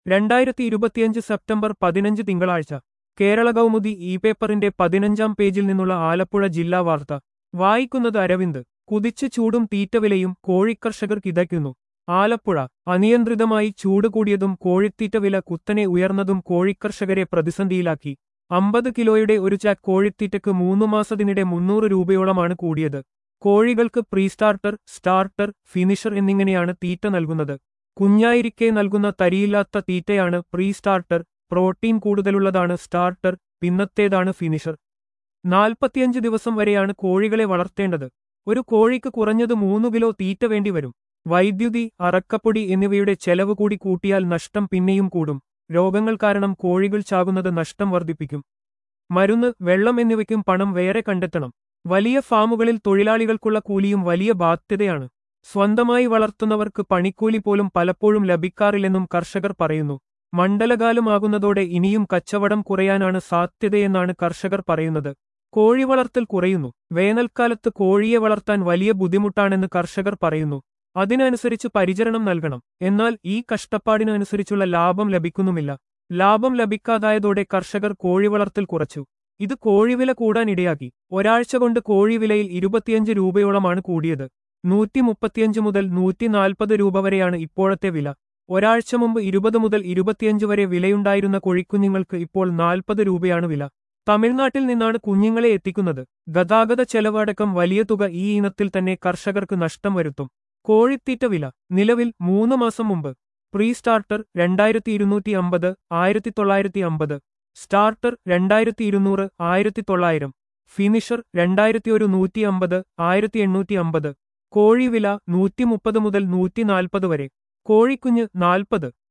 2025 September 15 തിങ്കളാഴ്ച Kerala Kaumudi E പേപ്പറിന്റെ 15-ാം പേജിൽ നിന്നുള്ള ആലപ്പുഴ ജില്ലാ വാർത്ത വായിക്കുന്നത് അരവിന്ദ്. കുതിച്ച് ചൂടും തീറ്റവിലയും കോഴിക്കർഷകർ കിതയ്ക്കുന്നു. ആലപ്പുഴ അനിയന്ത്രിതമായി ചൂട് കൂടിയതും കോഴിത്തീറ്റ വില കുത്തനെ ഉയർന്നതും കോഴിക്കർഷകരെ പ്രതിസന്ധിയിലാക്കി. 50 കിലോയുടെ ഒരു ചാക്ക് കോഴിത്തീറ്റയ്ക്ക് 3 മാസത്തിനിടെ 300 രൂപയോളമാണ് കൂടിയത്. കോഴികൾക്ക് പ്രീസ്റ്റാർട്ടർ, സ്റ്റാർട്ടർ, ഫിനിഷർ എന്നിങ്ങനെയാണ് തീറ്റ നൽകുന്നത്. കുഞ്ഞായിരിക്കെ നൽകുന്ന തരിയില്ലാത്ത തീറ്റയാണ് പ്രീസ്റ്റാർട്ടർ, പ്രോട്ടീൻ കൂടുതലുള്ളതാണ് സ്റ്റാർട്ടർ, പിന്നത്തേതാണ് ഫിനിഷർ. 45 ദിവസം വരെയാണ് കോഴികളെ വളർത്തേണ്ടത്. ഒരു കോഴിക്ക് കുറഞ്ഞത് 3 കിലോ തീറ്റ വേണ്ടിവരും. വൈദ്യുതി, അറക്കപ്പൊടി എന്നിവയുടെ ചെലവ് കൂടി കൂട്ടിയാൽ നഷ്ടം പിന്നെയും കൂടും. രോഗങ്ങൾ കാരണം കോഴികൾ ചാകുന്നത് നഷ്ടം വർദ്ധിപ്പിക്കും. മരുന്ന്, വെള്ളം എന്നിവയ്ക്കും പണം വേറെ കണ്ടെത്തണം. വലിയ ഫാമുകളിൽ തൊഴിലാളികൾക്കുള്ള കൂലിയും വലിയ ബാധ്യതയാണ്. സ്വന്തമായി വളർത്തുന്നവർക്ക് പണിക്കൂലി പോലും പലപ്പോഴും ലഭിക്കാറില്ലെന്നും കർഷകർ പറയുന്നു. മണ്ഡലകാലമാകുന്നതോടെ ഇനിയും കച്ചവടം കുറയാനാണ് സാധ്യതയെന്നാണ് കർഷകർ പറയുന്നത്. കോഴി വളർത്തൽ കുറയുന്നു. വേനൽക്കാലത്ത് കോഴിയെ വളർത്താൻ വലിയ ബുദ്ധിമുട്ടാണെന്ന് കർഷകർ പറയുന്നു. അതിനനുസരിച്ച് പരിചരണം നൽകണം. എന്നാൽ ഈ കഷ്ടപ്പാടിനനുസരിച്ചുള്ള ലാഭം ലഭിക്കുന്നുമില്ല. ലാഭം ലഭിക്കാതായതോടെ കർഷകർ കോഴിവളർത്തൽ കുറച്ചു. ഇത് കോഴിവില കൂടാനിടയാക്കി. ഒരാഴ്ച കൊണ്ട് കോഴിവിലയിൽ 25 രൂപയോളമാണ് കൂടിയത്. 135 മുതൽ 140 രൂപ വരെയാണ് ഇപ്പോഴത്തെ വില. ഒരാഴ്ച മുമ്പ് 20 മുതൽ 25 വരെ വിലയുണ്ടായിരുന്ന കോഴിക്കുഞ്ഞുങ്ങൾക്ക് ഇപ്പോൾ 40 രൂപയാണ് വില. തമിഴ്നാട്ടിൽ നിന്നാണ് കുഞ്ഞുങ്ങളെ എത്തിക്കുന്നത്. ഗതാഗത ചെലവ് അടക്കം വലിയ തുക ഈ ഇനത്തിൽ തന്നെ കർഷകർക്ക് നഷ്ടം വരുത്തും. കോഴിത്തീറ്റ വില നിലവിൽ 3 മാസം മുമ്പ് പ്രീസ്റ്റാർട്ടർ 2250, 1950, സ്റ്റാർട്ടർ 2200, 1900, ഫിനിഷർ 2150, 1850. കോഴിവില 130 മുതൽ 140 വരെ. കോഴിക്കുഞ്ഞ് 40.